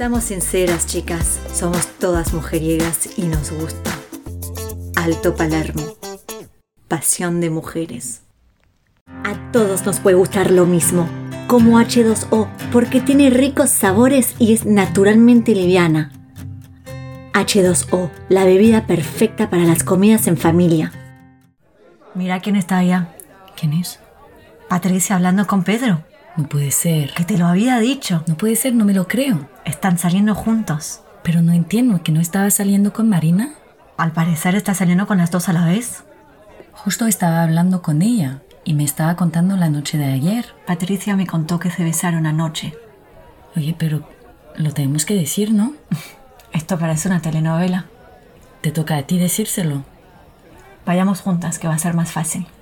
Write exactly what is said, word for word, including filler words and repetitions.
Seamos sinceras, chicas, somos todas mujeriegas y nos gusta. Alto Palermo, pasión de mujeres. A todos nos puede gustar lo mismo, como hache dos o, porque tiene ricos sabores y es naturalmente liviana. hache dos o, la bebida perfecta para las comidas en familia. Mira quién está allá. ¿Quién es? Patricia hablando con Pedro. No puede ser. Que te lo había dicho. No puede ser, no me lo creo. Están saliendo juntos. Pero no entiendo, ¿que no estaba saliendo con Marina? Al parecer está saliendo con las dos a la vez. Justo estaba hablando con ella y me estaba contando la noche de ayer. Patricia me contó que se besaron anoche. Oye, pero lo tenemos que decir, ¿no? Esto parece una telenovela. Te toca a ti decírselo. Vayamos juntas, que va a ser más fácil.